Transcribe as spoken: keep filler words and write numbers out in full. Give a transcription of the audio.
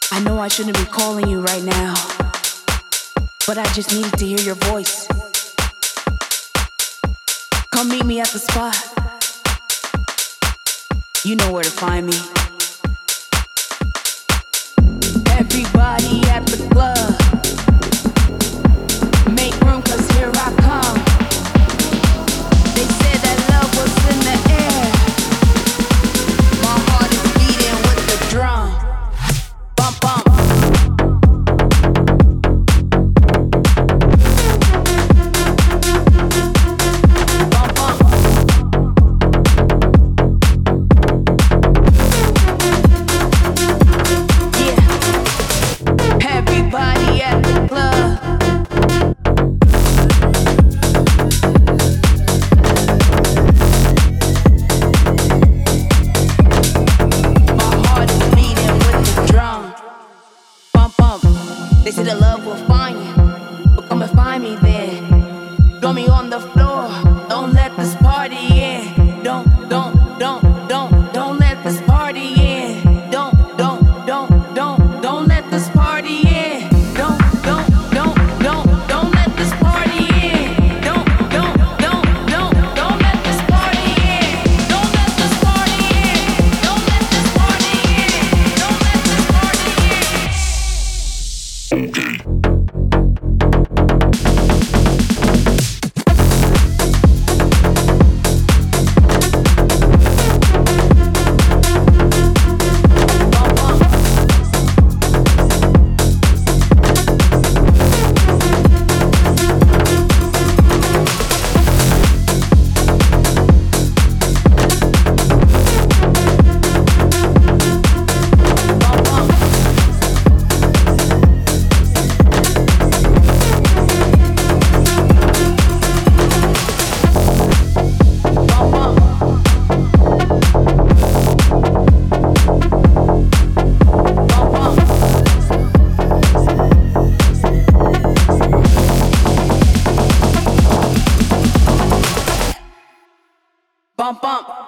I know I shouldn't be calling you right now, but I just needed to hear your voice. Come meet me at the spot. You know where to find me. Everybody at the club, make room 'cause here I come. They said that love was in the air. My heart is beating with the drum. Bump, bump. Bump, bump. Yeah. Everybody at the club. My heart is beating with the drum. Bump, bump. They say that love will find you, but come and find me then. Throw me on the floor. Don't let this party in. Don't, don't, don't, don't, don't let this party in. Don't, don't, don't, don't, don't let this party in. Don't, don't, don't, don't, don't let this party in. Don't, don't, don't, don't, don't let this party in. Don't let this party in. Don't let this party in. Don't let this party in. Bump, bump.